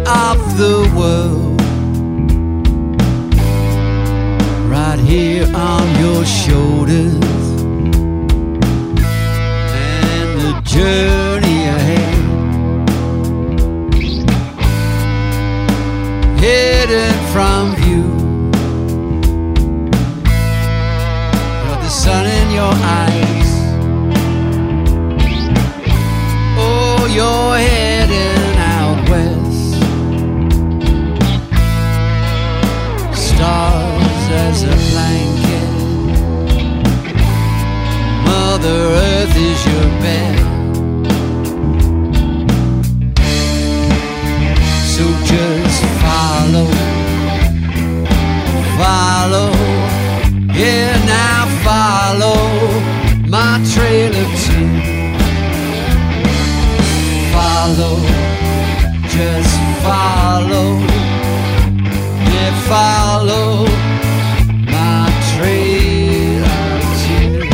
of the world, right here on your shoulders, and the journey ahead, hidden from view. Got the sun in your eyes. Oh, you're heading out west. Stars as a blanket, Mother Earth is your bed. So just follow, follow, yeah, now follow my trail of tears. Follow, just follow, yeah, follow my trail of tears.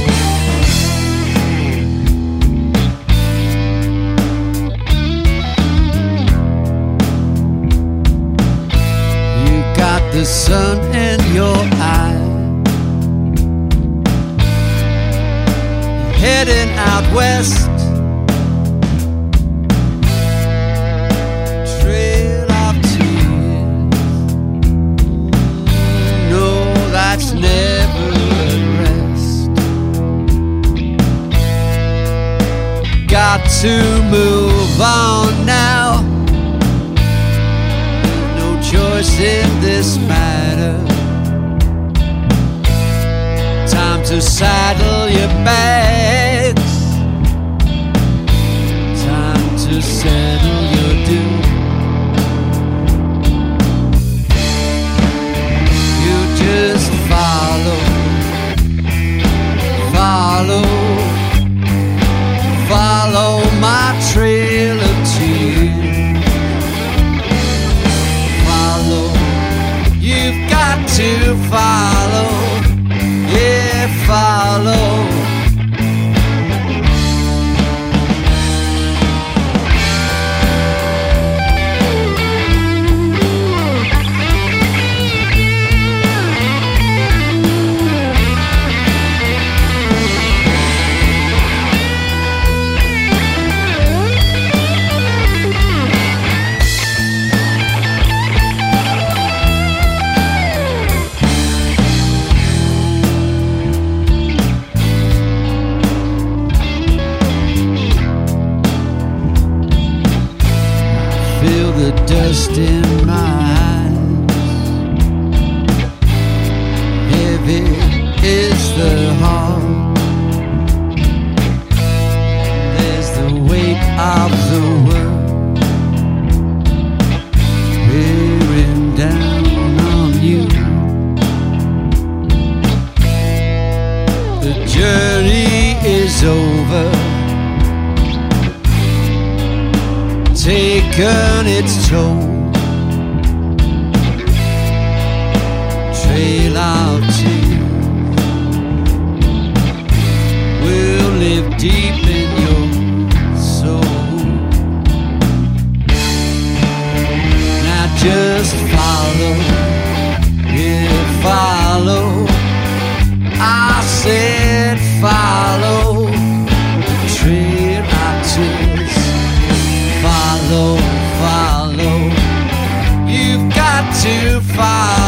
You got the sun in your eye, heading out west. Never at rest. Got to move on now. No choice in this matter. Time to saddle your bags. Time to settle your doom. You just follow, follow, follow my trail of tears. Follow, you've got to follow, yeah, follow. Feel the dust in my eyes. Heavy is the heart. There's the weight of the world bearing down on you. The journey is over, taken its toll. Trail of tears will live deep in your soul. Now just follow, yeah, follow. I said follow the trail of tears. Follow, follow, you've got to follow.